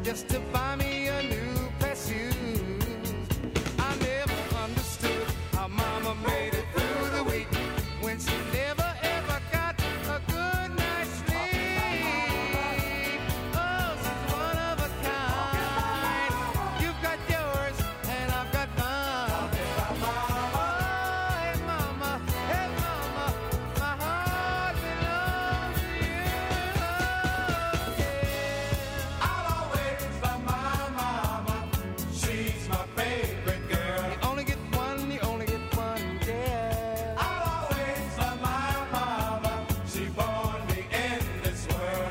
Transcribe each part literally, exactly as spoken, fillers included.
just to buy me a new pair of shoes. I never understood how Mama made it through the week when she never ever got a good night's sleep. Oh, she's one of a kind. You've got yours and I've got mine. Oh, hey Mama, hey Mama, my heart belongs to you. Yeah. I'll always love my mama. She's my favorite girl. You only get one, you only get one, yeah. I'll always love my mama. She born me in this world.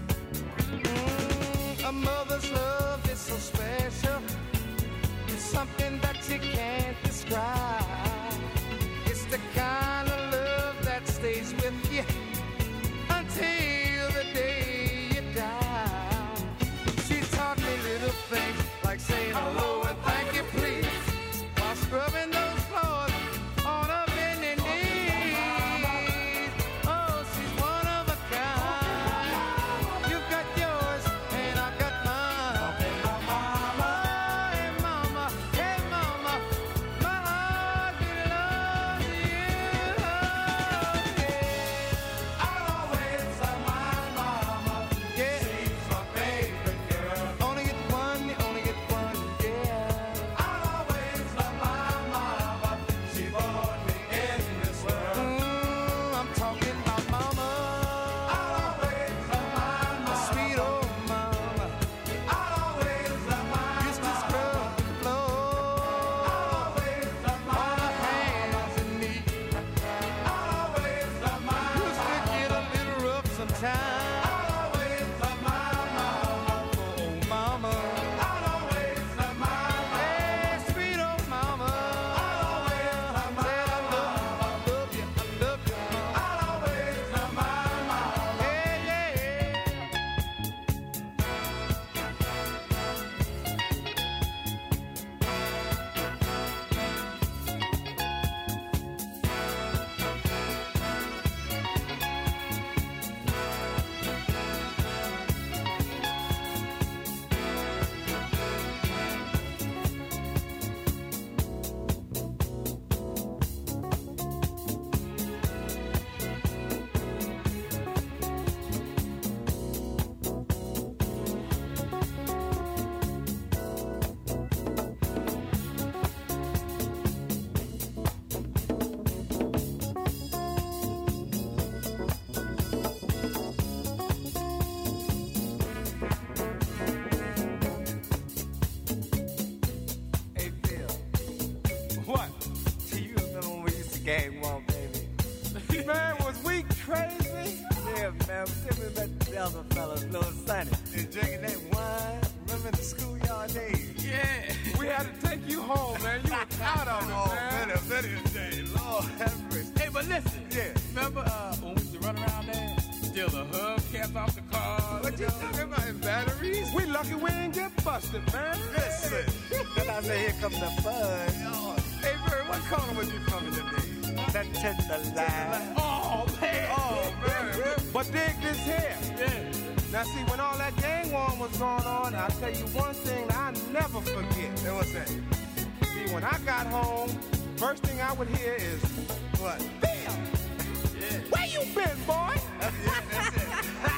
Mm, a mother's love is so special. It's something that you can't describe. It's the kind of love that stays with you until the day you die. She taught me little things like saying hello and thank you please while scrubbing those floors on her bending knees. Oh, she's one of a kind. You've got yours and I've got mine. Oh, hey Mama, hey Mama, my heart belongs to you. Yeah. I'll always love my mama. Yeah. She's my favorite girl. Only get one, you only get one, yeah. I'll always love my mama. She born me in this world. Mm, I'm talking about Mama, I'll always love my my mama. sweet old Mama. I'll always love my Used to mama. scrub the floor, I'll always love my on her mama. hands and knees. I'll always love my Used to get a little rough sometimes. I'll always love my mama. Oh, Mama, I'll always love my mama. hey, sweet old Mama. I'll always love my Said I love you, I love you, I love you, Mama. I'll always love my mama. Hey, yeah. Hey, Phil. What? Do you remember when we used to gang walk, baby? Man, was we crazy? Yeah, man. Tell me about the other fellas, little Sonny. And drinking that wine. Remember the schoolyard days? Yeah. We had to take you home, man. You were out of it, Oh, man. better, better day. Lord have mercy. Hey, but listen. Yeah. Remember uh, when we used to run around there? Steal the hubcaps off the car. What you talking about in batteries? We lucky we ain't get busted, man. Listen. Then I say, here comes the fun. Hey, Bird, what corner was you from in the day? That tender line. Oh, man. Oh, man. But dig this here. Yeah. Now, see, when all that gang war was going on, I'll tell you one thing I never forget. And what's that? See, when I got home, first thing I would hear is, What? Bill, Yeah. where you been, boy? Yeah, that's it.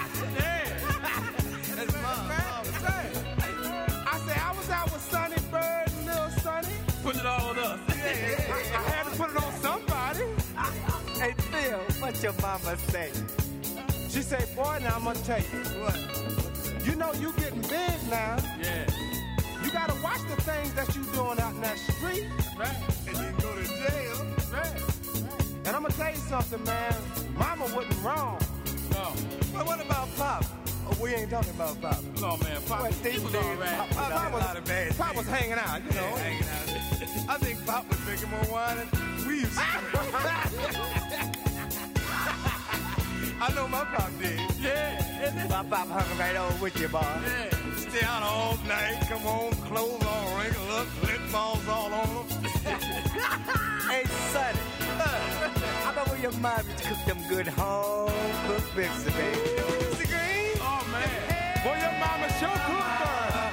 That's mom. Mom was saying. I say, I was out with Sonny Bird and Lil Sonny. Put it all on us. Yeah, yeah, yeah. I had to put it on somebody. Hey, Phil, what your mama say? She said, boy, now I'm going to tell you. What? You know you getting big now. Yeah. You got to watch the things that you doing out in that street. Right. And you go to jail. Right. And I'm going to tell you something, man. Mama wasn't wrong. No. But what about Pop? Oh, we ain't talking about Pop. No, man. Pop, What, these was days, all right. Pop was Pop, a lot of bad Pop was things. hanging out, you know. Yeah, hanging out. I think Pop was drinking more wine than we used to. I know my Pop did. Yeah. My Pop hung right on with you, boy. Yeah. Stay out all night, come home, clothes all wrinkled up, lip balls all on them. Hey, Sonny, I know where your mom used to cook them good home cooked bits, baby. Mister Green? Oh, man. Boy, your mama sure cooked her.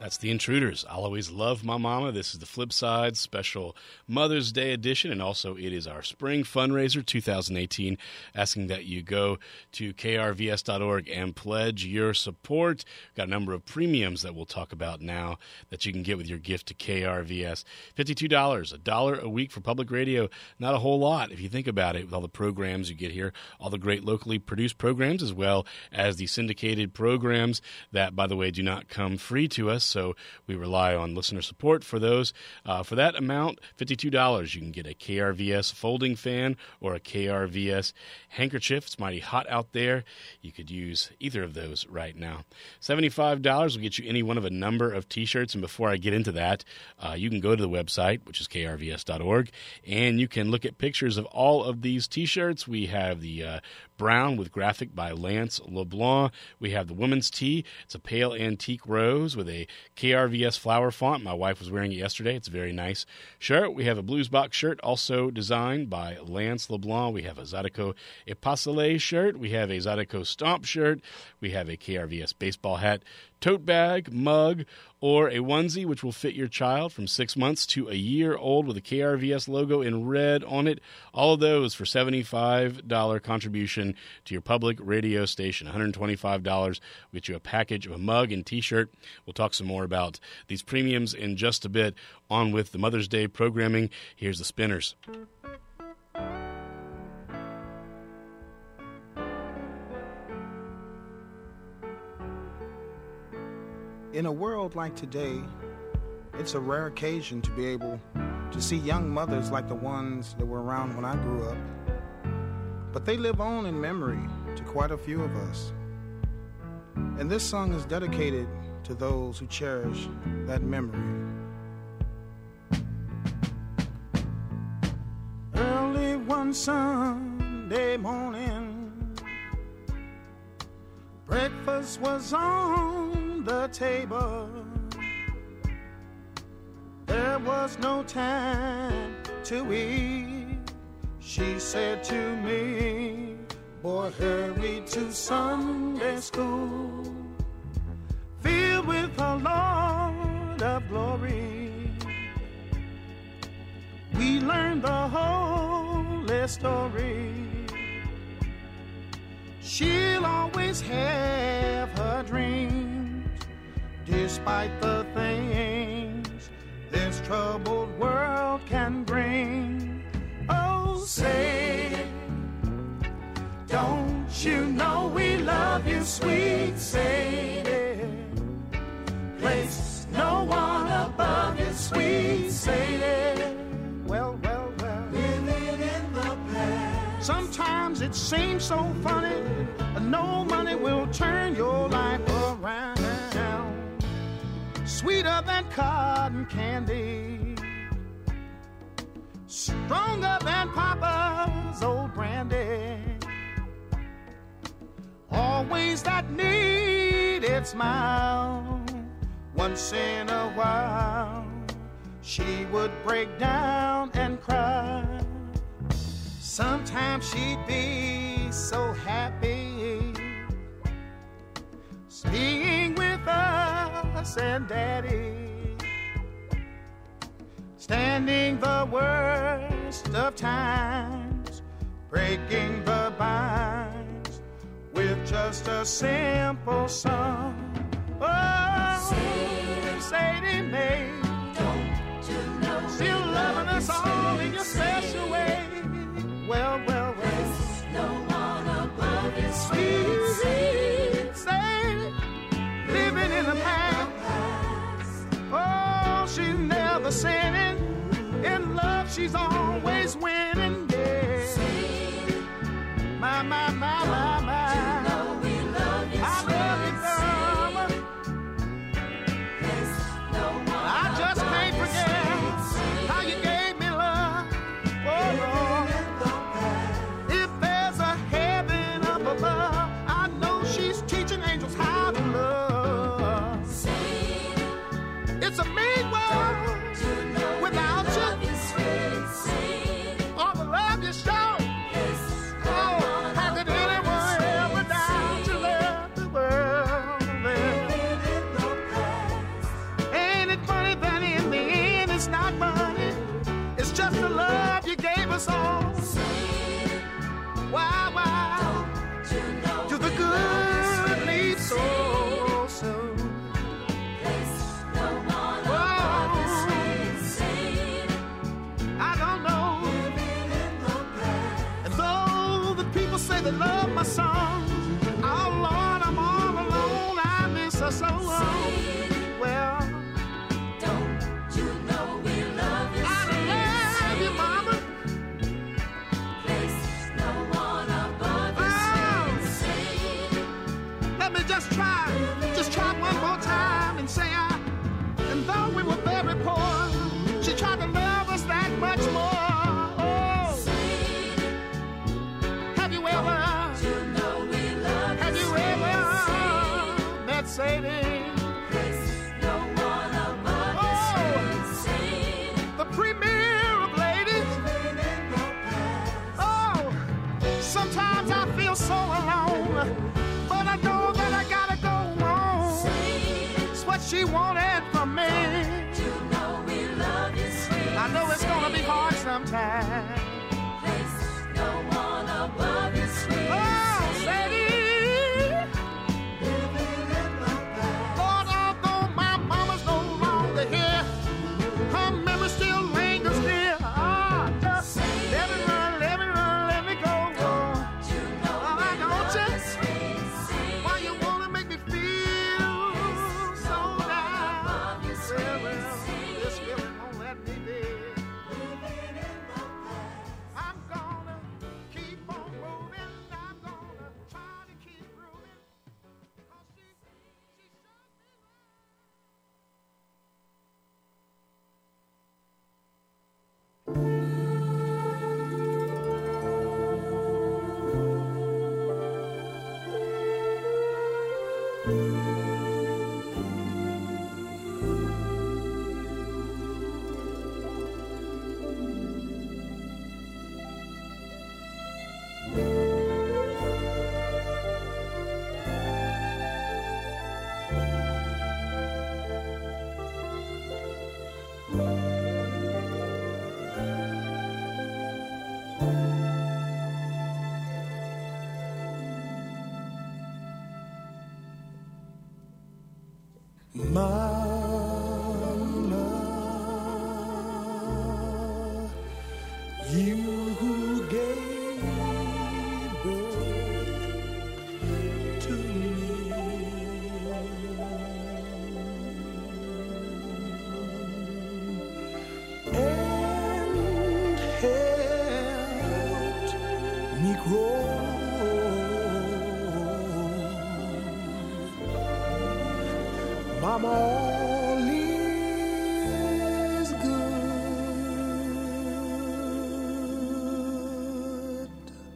That's The Intruders. I'll always love my mama. This is the Flip Side special Mother's Day edition, and also it is our spring fundraiser two thousand eighteen, asking that you go to K R V S dot org and pledge your support. We've got a number of premiums that we'll talk about now that you can get with your gift to K R V S. fifty-two dollars, a dollar a week for public radio. Not a whole lot if you think about it, with all the programs you get here, all the great locally produced programs, as well as the syndicated programs that, by the way, do not come free to us, so we rely on listener support for those. Uh, for that amount, fifty-two dollars, you can get a K R V S folding fan or a K R V S handkerchief. It's mighty hot out there. You could use either of those right now. seventy-five dollars will get you any one of a number of T-shirts, and before I get into that, uh, you can go to the website, which is K R V S dot org, and you can look at pictures of all of these T-shirts. We have the uh, brown with graphic by Lance LeBlanc. We have the women's tee. It's a pale antique rose with a K R V S flower font. My wife was wearing it yesterday. It's a very nice shirt. We have a blues box shirt, also designed by Lance LeBlanc. We have a Zydeco Epasole shirt. We have a Zydeco Stomp shirt. We have a K R V S baseball hat, tote bag, mug, or a onesie, which will fit your child from six months to a year old with a K R V S logo in red on it. All of those for seventy-five dollars contribution to your public radio station. one hundred twenty-five dollars will get you a package of a mug and T-shirt. We'll talk some more about these premiums in just a bit. On with the Mother's Day programming. Here's the Spinners. In a world like today, it's a rare occasion to be able to see young mothers like the ones that were around when I grew up. But they live on in memory to quite a few of us. And this song is dedicated to those who cherish that memory. Early one Sunday morning, breakfast was on the table. There was no time to eat. She said to me, boy, hurry to Sunday school, filled with a Lord of glory. We learned the holy story. She'll always have her dreams, despite the things this troubled world can bring. Oh, say, don't you know we love you, sweet Sadie? Place no one above you, sweet Sadie. Well, well, well, living in the past. Sometimes it seems so funny, no money will turn your life around. Sweeter than cotton candy, stronger than Papa's old brandy. Always that needed smile. Once in a while, she would break down and cry. Sometimes she'd be so happy, being with us and Daddy, standing the worst of times, breaking the binds with just a simple song. Oh, Sadie, Sadie Mae, don't you know, still loving us all in your special way. Well, well, well, there's no one above you, sweet Sadie, Sadie, living in the past. Oh, she's never sinning. In love, she's always winning. Yeah. Sadie, my, my, my, my, my. You know we love you, I love you, girl. There's no one I just can't forget how you gave me love. Oh, Lord. If there's a heaven up above, I know she's teaching angels how to love. Sadie, it's a mean world without you. People say they love my song. Oh, Lord, I'm all alone. I miss her so long. Well, don't you know we love you, I love sweet, you, Mama. Place no one above you, Oh. sweet, sweet. Let me just try, just try one more time and say I. And though we were very poor, she tried to love us that much more. Oh, have you ever, You know we love have you, you sweet, ever sweet. met Sadie? Place no one above you, Oh. sweet, sweet. The premier of ladies. Oh, sometimes I feel so alone, but I know that I gotta go on. It's what she wanted from me. You know we love you, sweet, I know it's gonna be hard sometimes. Place no one above you, sweet, Oh, sweet. Sadie, Lord, although my mama's no longer here, her memory still lingers near. Ah, just let me run, let me run, let me go. You know Oh, we don't love you? you, sweet, sweet. Why you wanna make me feel so down? Above you, Well, sweet, well, sweet. this feeling won't let me be. I'm gonna keep on moving. I'm gonna try to keep grooving. 'Cause she, she showed me love. Mama, you who gave birth to me and helped me grow. Mama, all is good.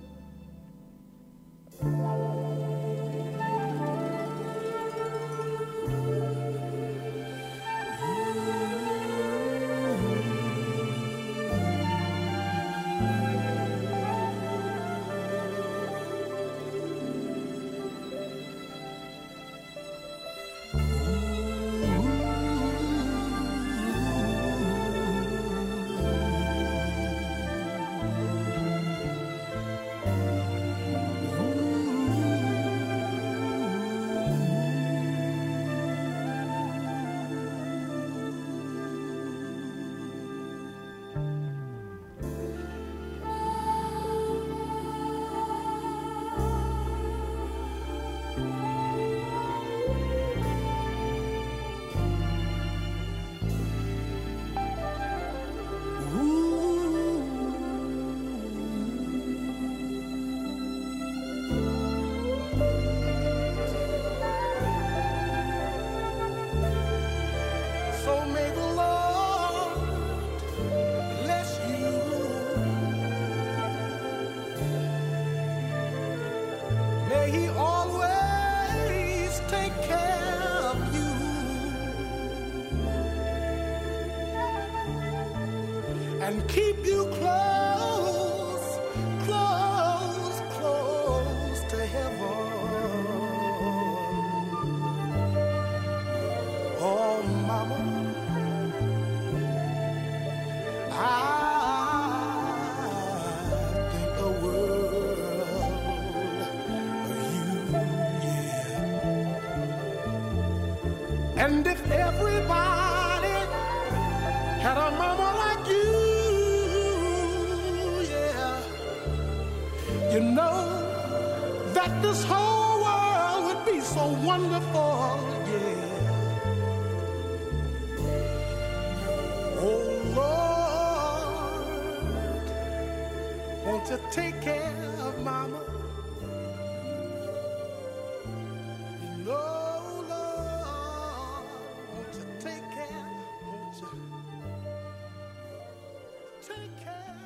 So may the Lord bless you. May He always take care of you. And keep you close, close, close to heaven. Oh, Mama, I think the world of you, yeah. And if everybody had a mama like you, yeah, You know that this whole world would be so wonderful, yeah. Oh Lord, won't you take care of Mama? You know, Lord, won't you take care? Won't you take care?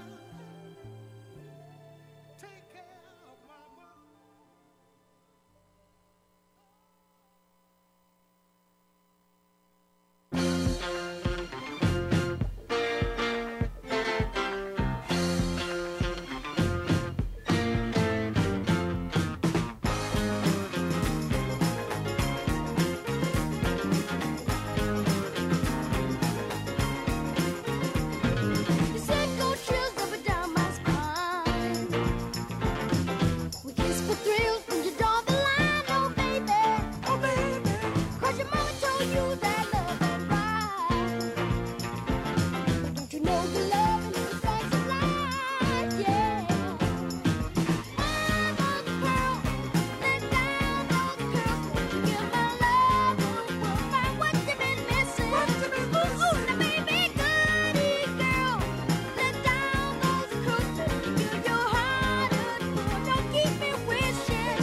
Take care of Mama. You said go chills up and down my spine. We kiss for thrills when you draw the line, oh baby, oh baby. 'Cause your mama told you that love ain't right. But don't you know the love and the facts of life, yeah. Mama's pearl, let down those curls. Won't you give my love a whirl? Find what you've been missing. What you been missing? Ooh, now baby, goody girl, let down those curls. Let me give your heart a twirl. Don't keep me wishing.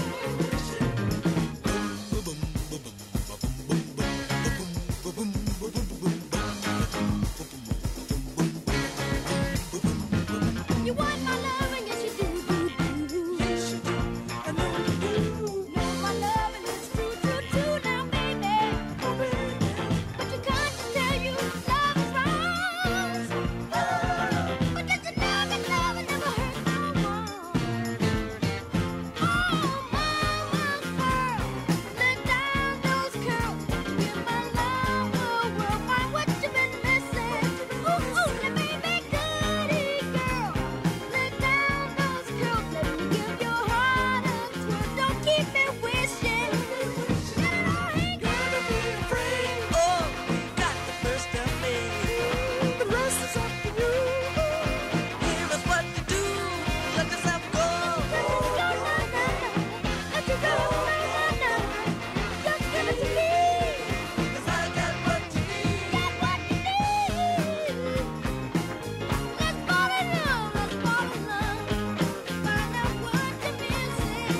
You want my love, and yes you do, do, do. Yes you do, I know you do. Know my love, and it's true, true, true now, baby. Oh, baby. But you can't tell you love is wrong. But did you know that love never hurt no one? Oh, mama's pearl, let down those curls. Give my love a whirl. Find what you've been missing. Ooh, ooh, now baby, goody girl, let down those curls. Let me give your heart a twirl. Don't keep me wishing. Get it all, ain't gonna be afraid. Oh, you got the first of me. The rest is up to you. Here is what to do. Let yourself go. Go, na, na, na. Let you go, na, na, na. Just give it to me. 'Cause I got what you need. Get what you need. Let's fall in love, let's fall in love. Find out what you're missing.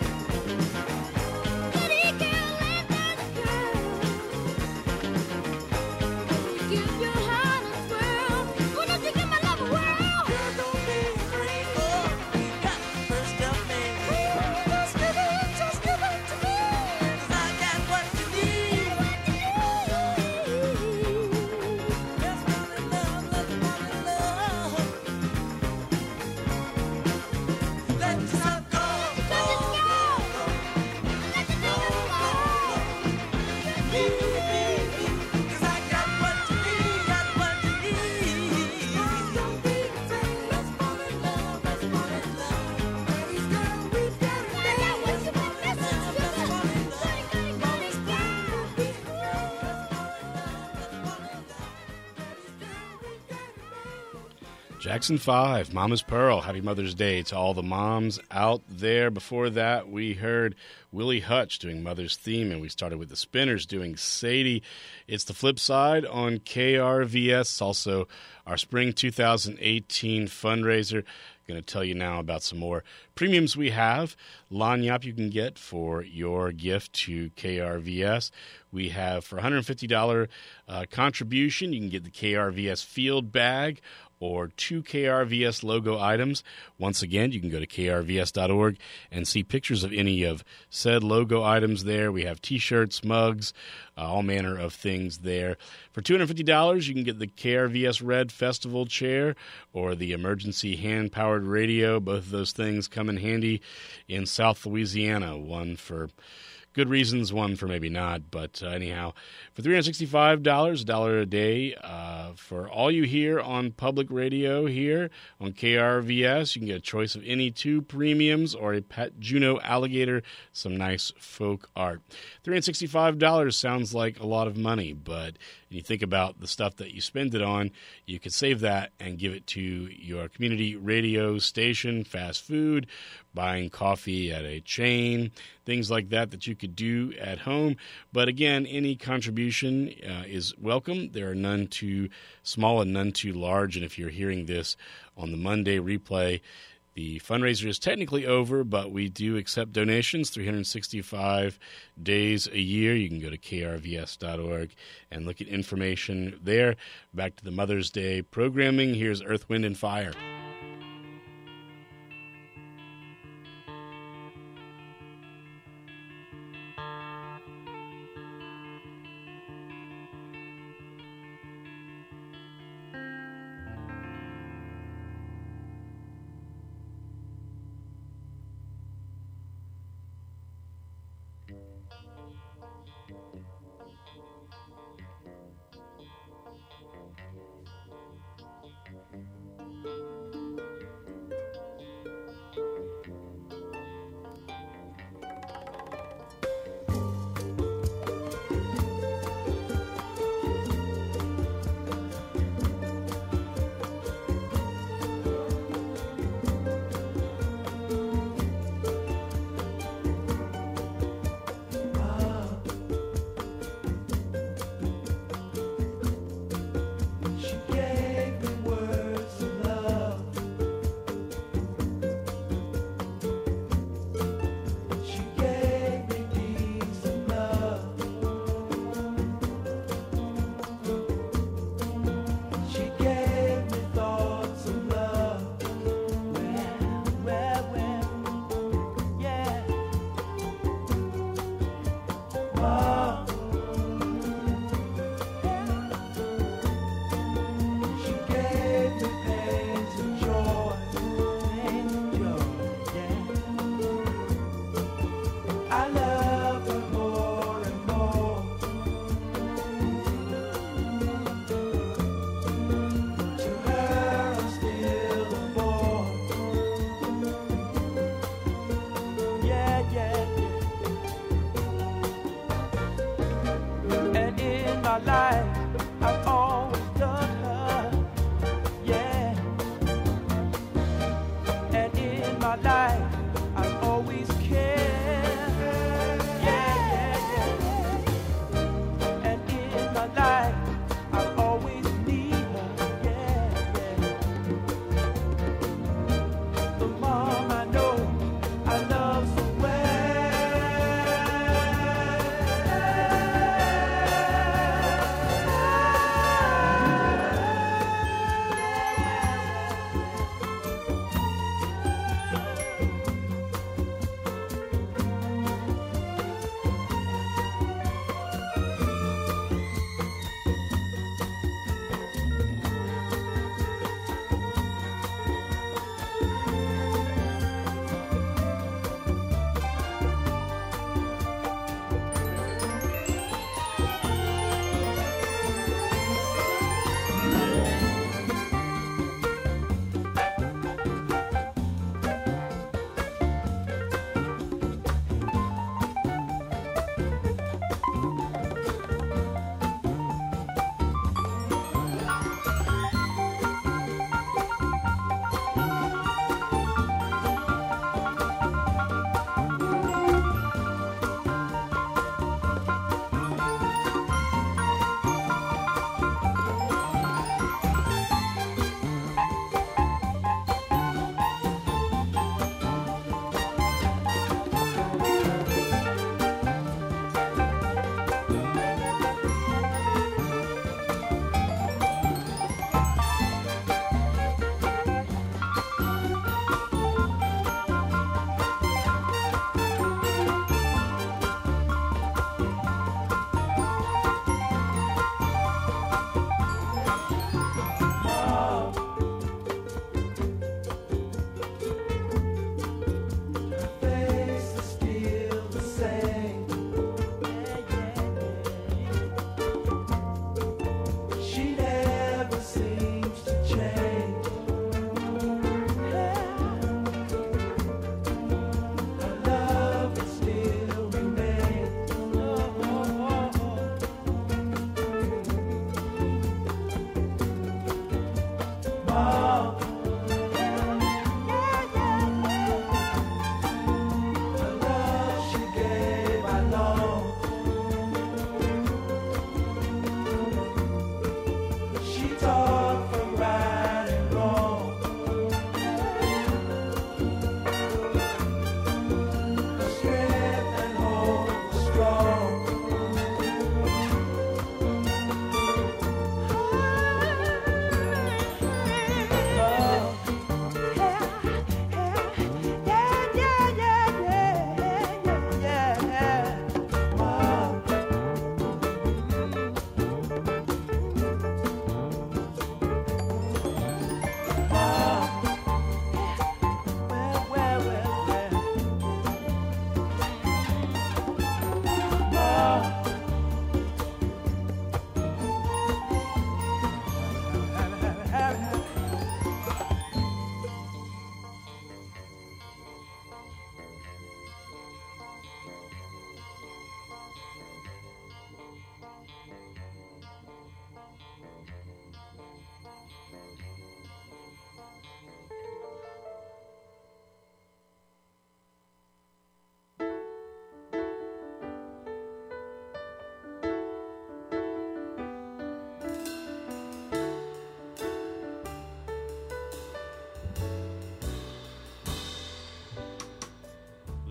Goody girl, let down the curls. Give your heart a twirl. Why don't you give my love a whirl? Girl, don't be afraid. Oh, you got the first of me. Just give it, just give it to me. 'Cause I got what you need. Let's fall in love. Let's fall in love. Let yourself go. Let it go. Let it go. Me, me, me. 'Cause I got what you need. Got what you need. Don't be afraid. Let's fall in love. Let's fall in love. Daddy's girl, we've got it. Find out what you've been missing. Goody, goody, goody, goody, goody. Don't be afraid. Let's fall in love. Let's fall in love. Daddy's girl, we've got it. Jackson five, Mama's Pearl. Happy Mother's Day to all the moms out there. Before that, we heard Willie Hutch doing Mother's Theme, and we started with the Spinners doing Sadie. It's the flip side on K R V S. It's also our spring two thousand eighteen fundraiser. Going to tell you now about some more premiums we have. Lagniappe you can get for your gift to K R V S. We have for one hundred fifty dollars uh, contribution, you can get the K R V S field bag or two K R V S logo items. Once again, you can go to K R V S dot org and see pictures of any of said logo items there. We have T-shirts, mugs, uh, all manner of things there. For two hundred fifty dollars, you can get the K R V S Red Festival chair or the emergency hand-powered radio. Both of those things come in handy in South Louisiana, one for good reasons, one for maybe not. But uh, anyhow, for three hundred sixty-five dollars, a dollar a day, uh, for all you hear on public radio here on K R V S, you can get a choice of any two premiums or a pet Juno alligator, some nice folk art. three hundred sixty-five dollars sounds like a lot of money, but when you think about the stuff that you spend it on, you could save that and give it to your community radio station, fast food, buying coffee at a chain, things like that that you could do at home. But again, any contribution uh, is welcome. There are none too small and none too large. And if you're hearing this on the Monday replay, the fundraiser is technically over, but we do accept donations three hundred sixty-five days a year. You can go to K R V S dot org and look at information there. Back to the Mother's Day programming. Here's Earth, Wind, and Fire.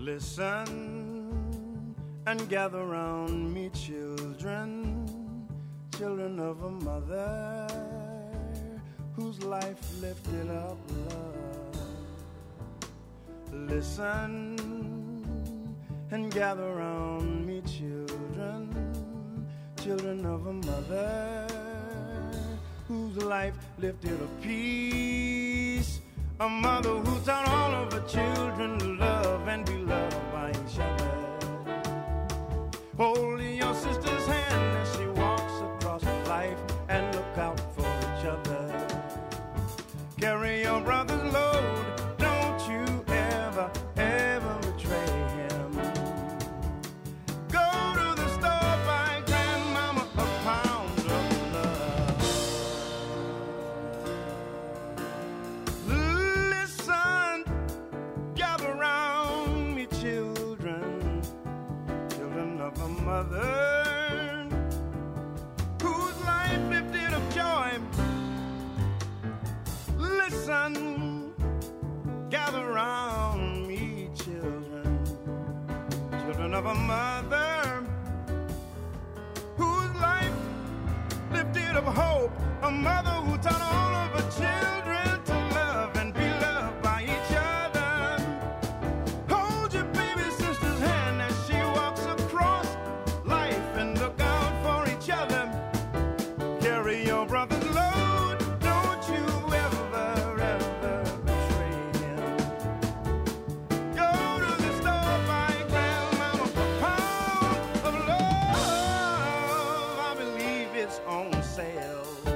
Listen and gather round me, children, children of a mother whose life lifted up love. Listen and gather round me, children, children of a mother whose life lifted a peace. A mother who taught all of her children to love and be loved by each other. Hold your sister's hand as she walks across life and look out for each other. Carry your brother's load, don't you ever, ever betray him. Go to the store, buy grandmama a pound of love. Listen, gather round me, children, children of a mother whose life lifted up joy. Listen, gather round me, children, children of a mother whose life lifted up hope. A mother who taught all of her children to love and be loved by each other. Hold your baby sister's hand as she walks across life and look out for each other. Carry your brother's load, don't you ever, ever betray him. Go to the store, buy grandmama a pound of love. I believe it's on sale.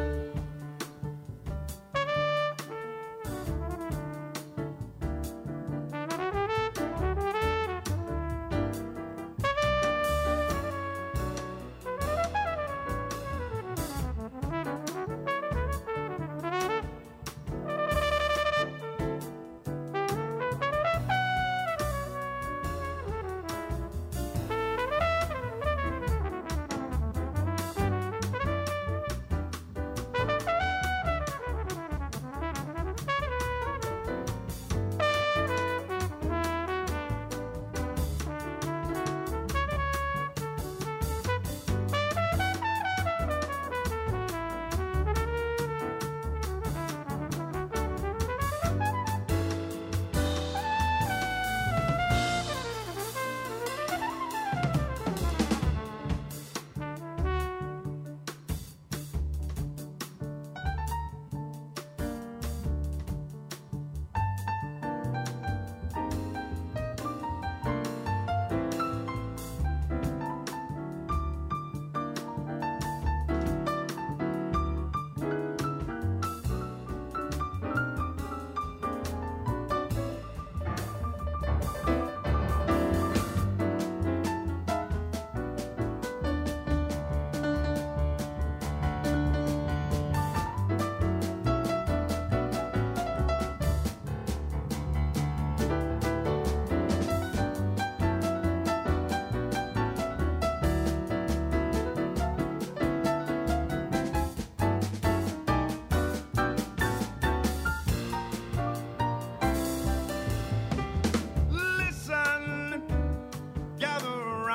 Listen, gather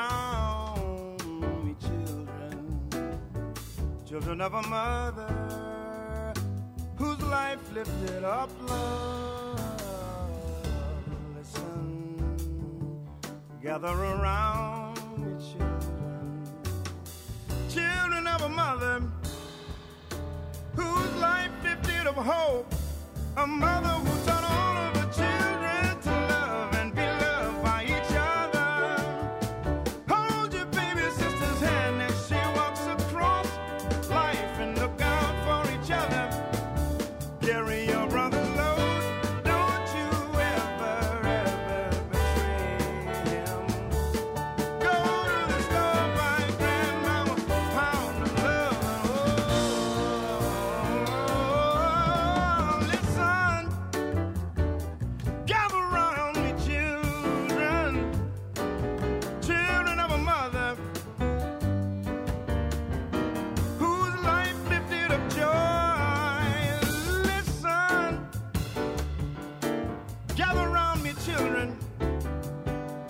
around me, children, children of a mother whose life lifted up love. Listen, gather around me, children, children of a mother whose life lifted up hope. A mother who taught all of her children to love and be loved by each other. Hold your baby sister's hand as she walks across life and look out for each other. Carry your brother's load, don't you ever, ever betray him. Go to the store, buy grandmama a pound of love. Oh, listen, gather round me, children, children of a mother whose life lifted up joy. Listen, gather round me, children,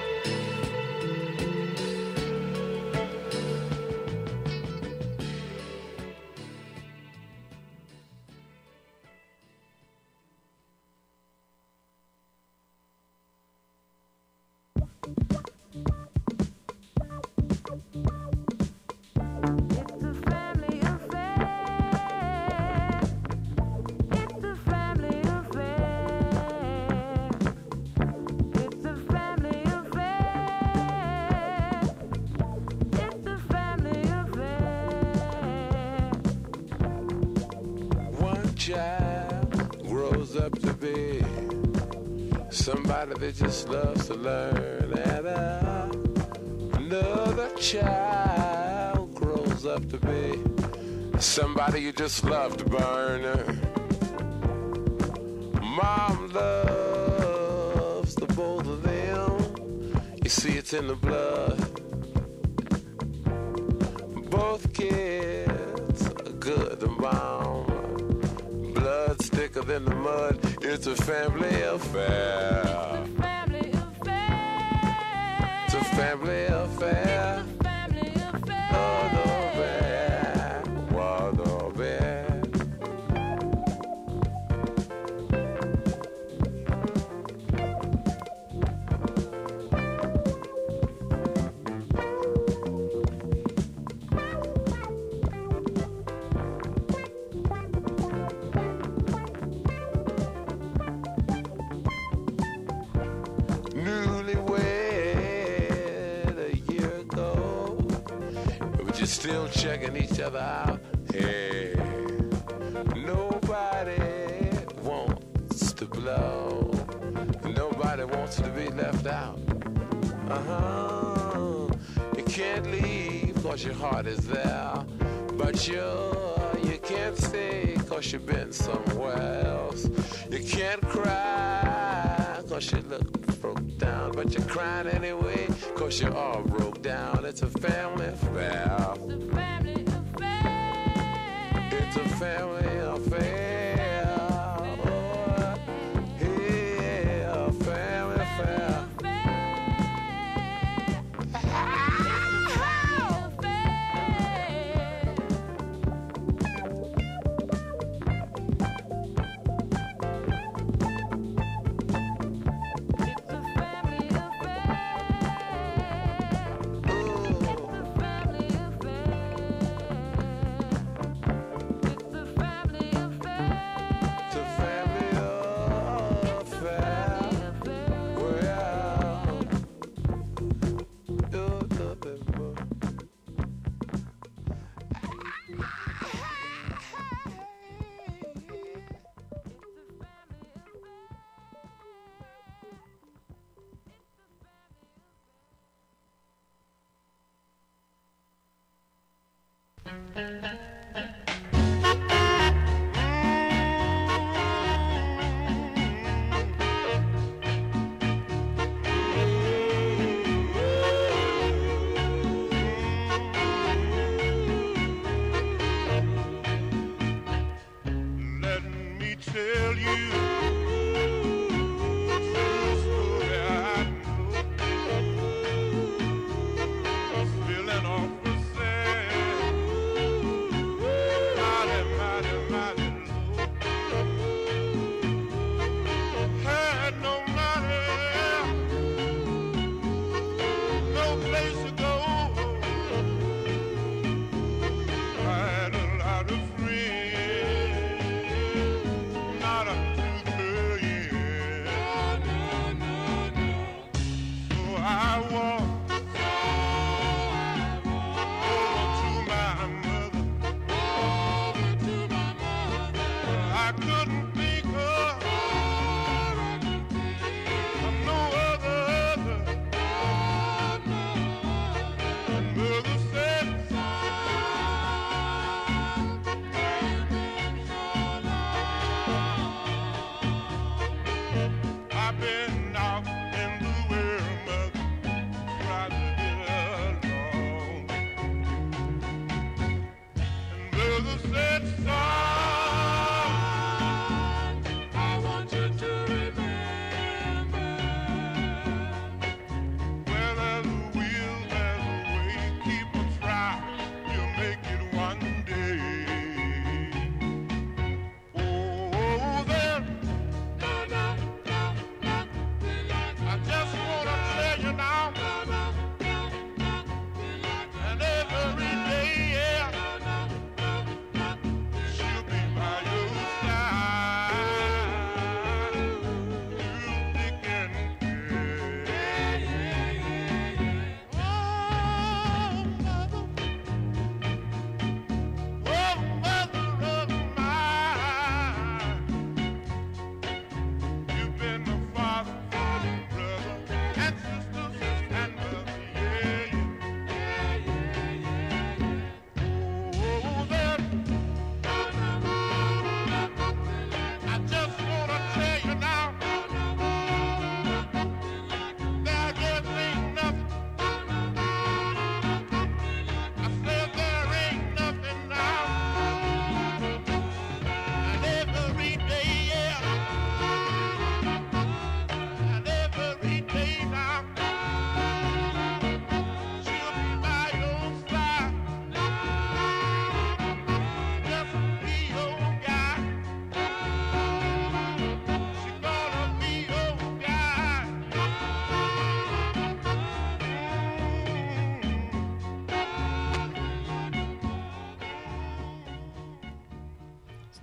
child grows up to be somebody that just loves to learn, and uh, another child grows up to be somebody you just love to burn. Mom loves the both of them. You see, it's in the blood. Both kids are good to mom. Blood's thicker than the mud. It's a family affair. Family affair. It's a family affair. Family affair. Oh, no, bad. Oh, no, bad. Still checking each other out. Hey, nobody wants to blow. Nobody wants to be left out. Uh-huh. You can't leave cause your heart is there. But you, you can't stay cause you've been somewhere else. You can't cry cause you look broke down. But you're crying anyway cause you're all broke down. It's a family affair. It's a family affair. Oh, yeah, a family affair.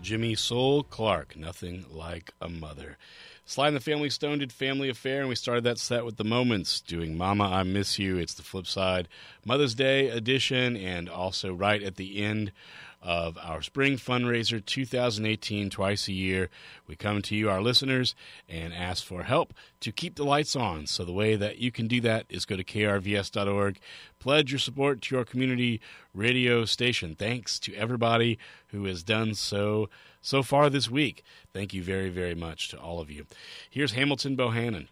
Jimmy Soul Clark, Nothing Like a Mother. Sly and the Family Stone did Family Affair, and we started that set with The Moments doing Mama, I Miss You. It's the flip side, Mother's Day edition, and also right at the end of our Spring Fundraiser two thousand eighteen, twice a year. We come to you, our listeners, and ask for help to keep the lights on. So the way that you can do that is go to K R V S dot org, pledge your support to your community radio station. Thanks to everybody who has done so so far this week. Thank you very, very much to all of you. Here's Hamilton Bohannon.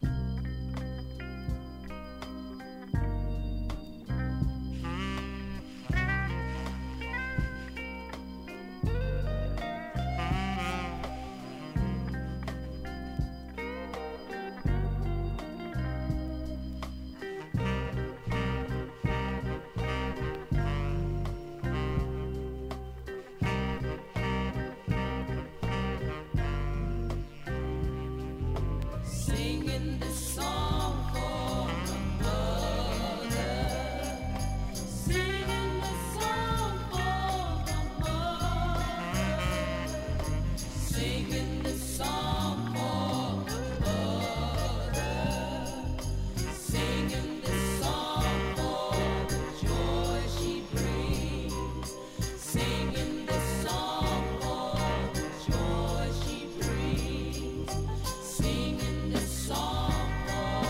Singing this song for my mother. Singing this song for my mother. Singing this song for my mother. Singing this song for the joy she brings. Singing this song for the joy she brings. Singing this song for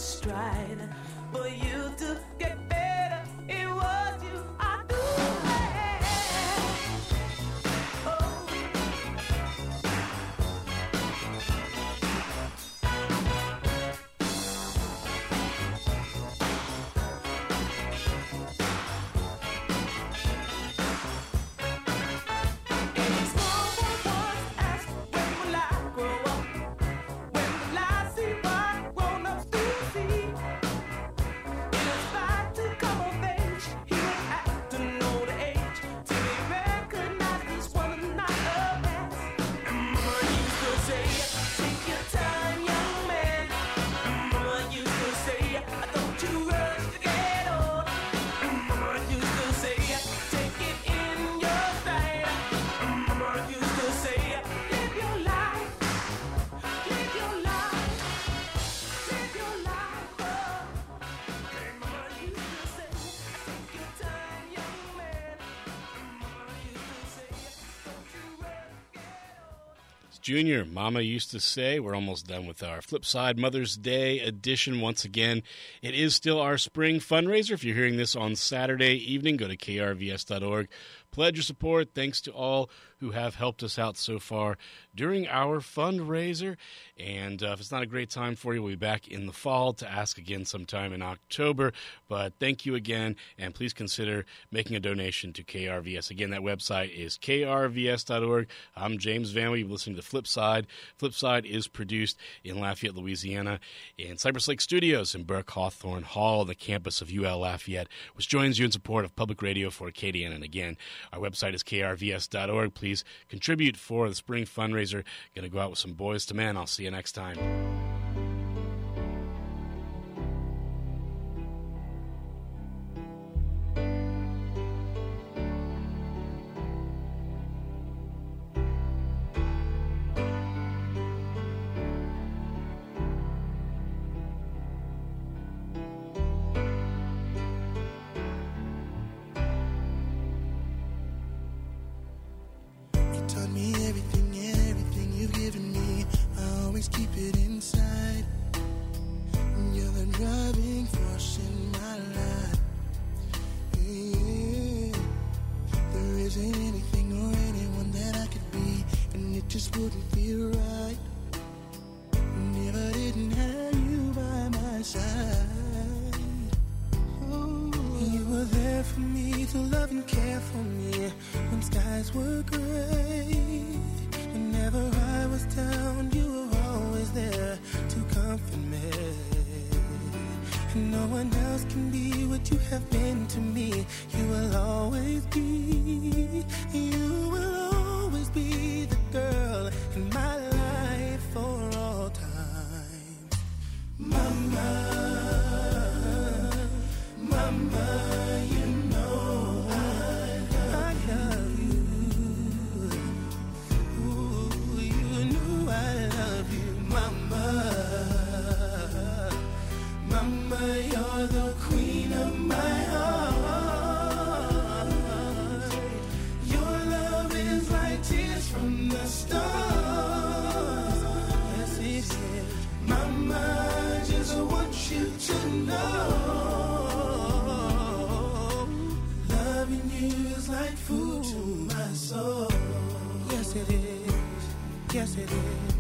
stride. For you to get better, it was you I do. Junior, Mama used to say. We're almost done with our Flipside Mother's Day edition. Once again, it is still our spring fundraiser. If you're hearing this on Saturday evening, go to K R V S dot org. Pledge your support. Thanks to all who have helped us out so far during our fundraiser. And uh, if it's not a great time for you, we'll be back in the fall to ask again sometime in October. But thank you again, and please consider making a donation to K R V S. Again, that website is K R V S dot org. I'm James Vanway. You're listening to Flipside. Flipside is produced in Lafayette, Louisiana, in Cypress Lake Studios in Burke Hawthorne Hall, the campus of U L Lafayette, which joins you in support of public radio for Acadiana. And again, our website is K R V S dot org. Please contribute for the spring fundraiser. Going to go out with some Boys to Men. I'll see you next time. Taught me everything, everything you've given me. I always keep it inside. You're the driving force in my life. Yeah. There isn't anything or anyone that I could be, and it just wouldn't feel right. Never didn't have you by my side. Oh, you were there for me to love and care for me when skies were gray. Whenever I was down, you were always there to comfort me. And no one else can be what you have been to me. You will always be, you will always be the girl in my life for all time. Mama, Mama, you know I love, I love you. Ooh, you know I love you, Mama. Mama, you're the queen of my heart. Your love is like tears from the stars. Yes, it is. Mama, I just want you to know. Loving you is like food to my soul. Yes, it is. Yes, it is.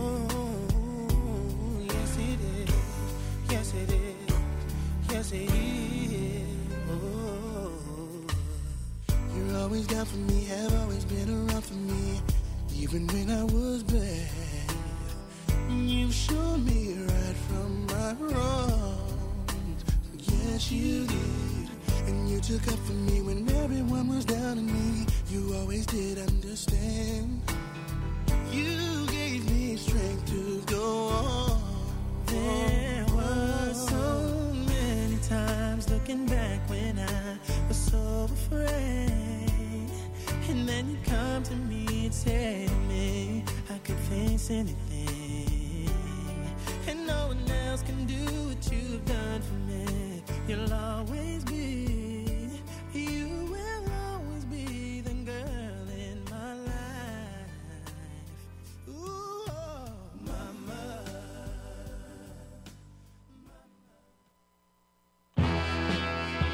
Oh, yes, it is. Yes, it is. Yes, it is. Oh, you're always down for me, have always been around for me, even when I was bad. You've shown me right from my wrongs. Yes, you did. And you took up for me when everyone was down on me. You always did understand. You gave me strength to go on. There were so many times looking back when I was so afraid. And then you come to me and say to me, I could face anything. And no one else can do what you've done for me. You'll always be, you will always be the girl in my life. Ooh, oh, Mama.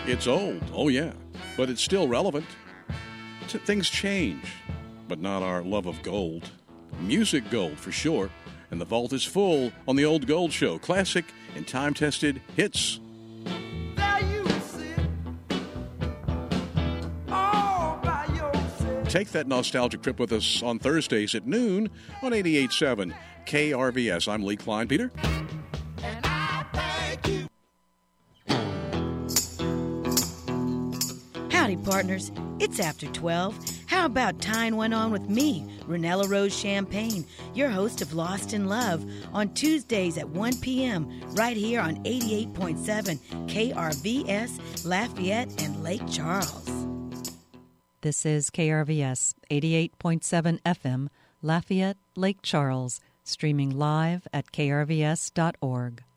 It's old, oh yeah, but it's still relevant. T- things change, but not our love of gold. Music gold, for sure, and the vault is full on the Old Gold Show. Classic and time-tested hits. Take that nostalgic trip with us on Thursdays at noon on eighty-eight point seven K R V S. I'm Lee Klein, Peter. Howdy, partners. It's after twelve. How about tying one on with me, Renella Rose Champagne, your host of Lost in Love, on Tuesdays at one p.m. right here on eighty-eight point seven K R V S, Lafayette and Lake Charles. This is K R V S eighty-eight point seven F M, Lafayette, Lake Charles, streaming live at K R V S dot org.